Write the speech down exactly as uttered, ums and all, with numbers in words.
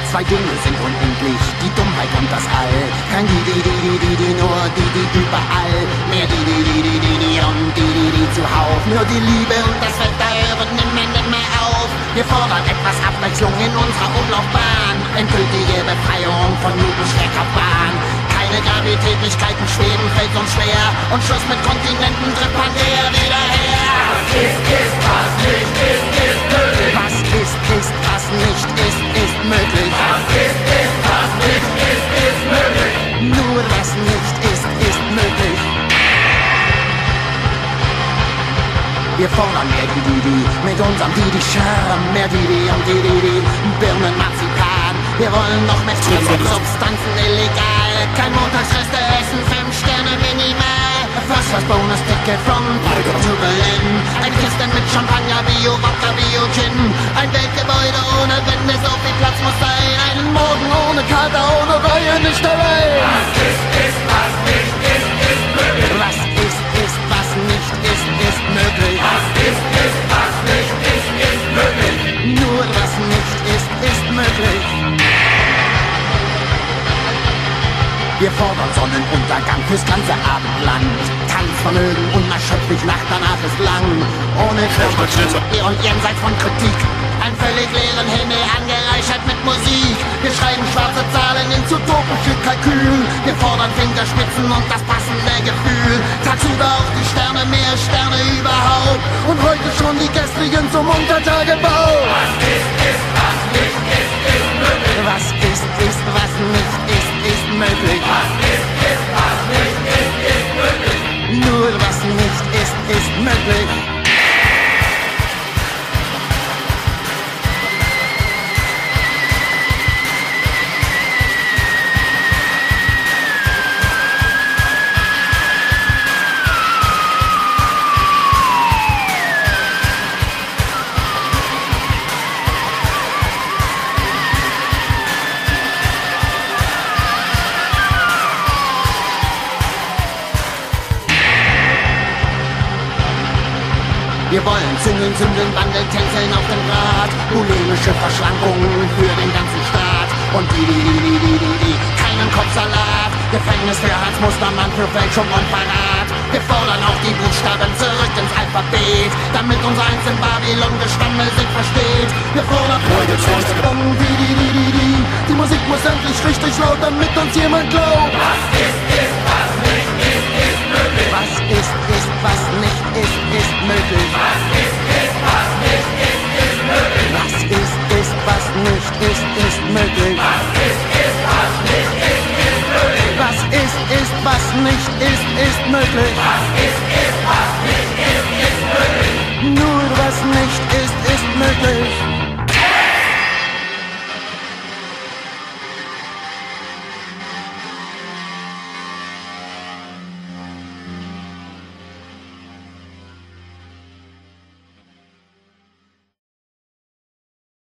Zwei Dinge sind unendlich, die Dummheit und das All. Kein die, die, die, die, die, die, nur die, die überall. Mehr die, die, die, die, die, die und die, die, die zuhauf. Nur die Liebe und das Wetter hören nimmer, nimmer auf. Wir fordern etwas Abwechslung in unserer Umlaufbahn. Endgültige Befreiung von Newton's-Schwerkraftbahn. Keine Gravitätlichkeiten schweben, fällt uns schwer. Und Schluss mit Kontinenten, tritt Pangea wieder her. Was ist, ist, was nicht ist, ist möglich. Was ist, ist, was nicht ist, ist möglich. Was ist, ist, was nicht ist, ist möglich. Nur was nicht ist, ist möglich. Wir fordern mehr Didi, mit unserem Didi-Charme. Mehr Didi und Didi, Birnen, Marzipan. Wir wollen noch mehr Substanzen illegal. Kein Montagsreste essen, fünf Sterne minimal. First class bonus ticket from Prague to Berlin. Ein Kisten mit Champagner, Bio, Wodka, Bio, Gin. Ein Weltgebäude ohne Wände, so viel Platz muss sein. Einen Morgen ohne Kater, ohne Reue, nicht allein. Was ist, ist, was nicht ist, ist möglich. Was ist, ist, was nicht ist, ist möglich. Was ist, ist, was nicht ist, ist möglich. Nur was nicht ist, ist möglich. Wir fordern Sonnenuntergang fürs ganze Abendland. Tanzvermögen unerschöpflich, Nacht danach ist lang. Ohne Schritt und jenseits von Kritik. Ein völlig leeren Himmel angereichert mit Musik. Wir schreiben schwarze Zahlen ins utopische Kalkül. Wir fordern Fingerspitzen und das passende Gefühl. Tagsüber auch die Sterne, mehr Sterne überhaupt. Und heute schon die gestrigen zum Untertagebau. Was ist, ist, was nicht ist, ist möglich. Was ist, ist, was nicht ist, ist möglich. Was ist, ist, was nicht ist, ist möglich. Nur was nicht ist, ist möglich. Wir wollen züngeln, zündeln, wandeln, tänzeln auf dem Rad. Bulimische Verschlankungen für den ganzen Staat. Und die, die, die, die, die, die, die, keinen Kopfsalat. Gefängnis für Hans Mustermann, für Fälschung und Verrat. Wir fordern auch die Buchstaben zurück ins Alphabet, damit unser eins in Babylon Gestammel sich versteht. Wir fordern heute um die, die, die, die, die. Die Musik muss endlich richtig laut, damit uns jemand glaubt. Was ist, ist, was nicht ist, ist möglich. Was ist, ist, was nicht ist, ist möglich. Was ist, ist, was nicht ist, ist möglich. Was ist, ist, was nicht ist, ist möglich. Was ist, ist, was nicht ist, ist möglich. Was ist, ist, was nicht ist, ist möglich. Was